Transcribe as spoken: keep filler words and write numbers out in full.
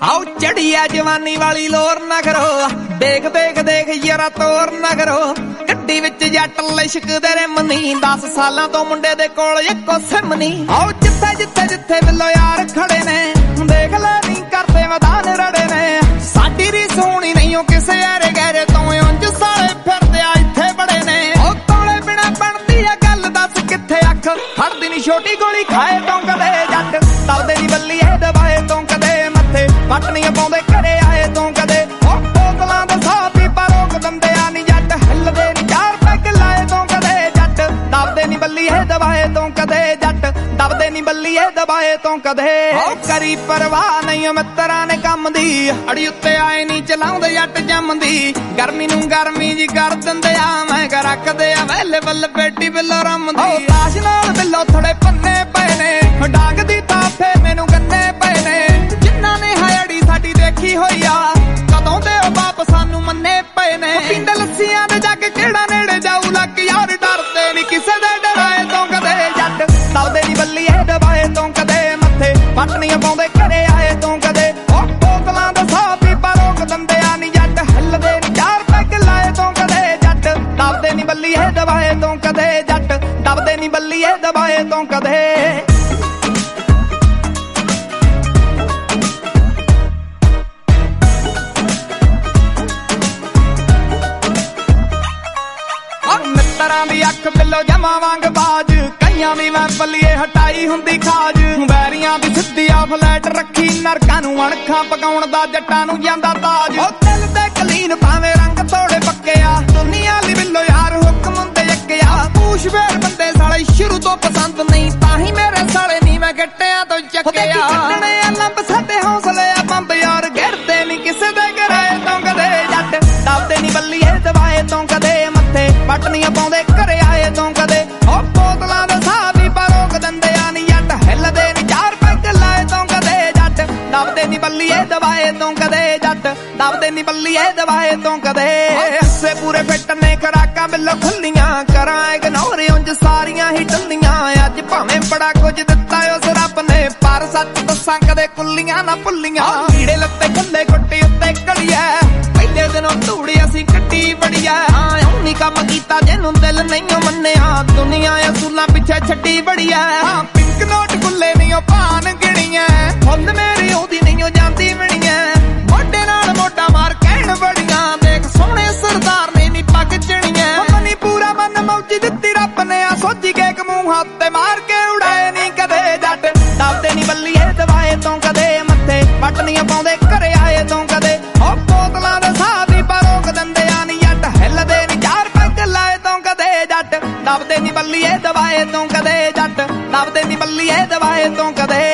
आओ चढ़ी है जवानी वाली लोर ना करो, देख देख देख यारा तोर ना करो। गड्डी विच जट लिशकदे रिमनी, दस सालां तो मुंडे दे कोल इक्को सिमनी। आओ जिथे जिथे जिथे बिल्लो यार खड़े ने, देख ले नी करदे मैदान रड़े ने। साडी री सोहनी नहीं ओ किसे यारे गहरे तो उंज साले फिरदे आ इत्थे बड़े ने। ओ तोले बिना बनदी आ गल दस कित्थे अख, फड़दी नी छोटी गोली खाए तो कदे जट। दबदे नी बल्ली ए दबाए तो कदे मत्थे, वट नी पाउंदे घरे आए तो कदे। ओ बोतलां दे साह पीपा रोक दिंदे आ नी जट, हिलदे नी चार पैग लाए तो कदे जट। दबदे नी बल्ली ए दबाए तो कदे जट, दबदे नी बल्ली ए दबाए तो कदे। ओ करी परवाह नहीं मित्तरां ने कम दी, अड़ी उत्ते आए नी चलाउंदे जट जमदी। गर्मी नूं गर्मी जी कर दिंदे आ, मैं कर रखदे आ वेले बल बेटी बिल्लो रमदी। ओ ताश नाल बिल्लो थोड़े पन्ने पए ने, डाक दी ताफे मैनू गन्ने पए ने। जिन्हां ने हायड़ी साडी देखी होई आ, कदों दे ओ बाप सानू मन्ने पए ने। पिंड लस्सियां दे जग केड़ा नेड़े जाऊ लग यार, डरदे नी किसे दे डराए तो कदे जट। दबदे नी बल्ली ए दबाए तो कदे मत्थे, वट नी पाउंदे घरे आए तो कदे। ओ बोतलां दे साह पीपा रोक दिंदे आ नी जट, हिलदे नी चार पैग लाए तो कदे जट। दबदे नी बल्ली ए दबाए तो कदे जट, दबदे नी बल्ली ए दबाए तो कदे। मित्तरां दी अख बिल्लो जमा वांग बाज, कईयां दी मैं बल्लीए हटाई हुंदी खाज। बैरियां दी सिद्धी आ फ्लैट रखी, नरकां नूं अणखां पकाउण दा जट्टां नूं जांदा ताज। ओ दिल ते कलीन भावें रंग थोड़े पक्के आ, दुनिया दी बिल्लो यार हुक्म हुंदे यक्के आ। पूछ बेर बंदे साले शुरू तो पसंद नहीं, ताही मेरे साले नी मैं गट्टियां तो चक्के आ। छड्डणे आ लंब साडे हौसले आ बंब यार, गिरदे नी किसे दे घरे तो कदे जट। दबदे नी बल्ली ए दबाए तो कदे मत्थे, वट नी पाउंदे घरे आए तो कदे। ओ बोतलां दे साह पीपा रोक दिंदे आ नी जट, हिलदे नी चार पैग लाए तो कदे जट। दबदे नी बल्ली ए दबाए तो कदे जट, दबदे नी बल्ली ए दबाए तो कदे। हिस्से पूरे फिट ने खराकां बिल्लो खुल्लियां, करां इग्नोर उंज सारियां ही टल्लियां। अज भावें बड़ा कुछ दित्ता उस रब ने, पर सच दस्सां कदे कुल्लियां ना भुल्लियां। कीड़े लत्ते खुल्ले गुट्टी उत्ते घड़िया, पहले दिनों धूड़ी असीं कट्टी बड़िया। उन्नी कम कीता जिन्नू दिल नहीं मन्निया, दुनिया असूलां पिछे छड्डी बड़िया। पिंक नोट कुल्ले नहीं भान गिणिया, फुल मेरी ओदी नहीं जांदी मिणिया। मोढे नाल मोढा मार कहण बड़िया, देख सोहणे सरदार ने नी पग चणिया। मनी पूरा मन मौजी दित्ती रब ने आ, सोची के एक मूंह हत्थ ते मार के उड़ाए नी कदे जट। दबदे नी बल्ली ए दबाए तो कदे मत्थे, वट नी पाउंदे घरे आए तो कदे। ओ बोतलां दे साह पीपा रोक दिंदे आ नी जट, हिलदे नी चार पैग लाए तो कदे जट। दबदे नी बल्ली ए दबाए तो कदे जट, दबदे नी बल्ली ए दबाए तो कदे।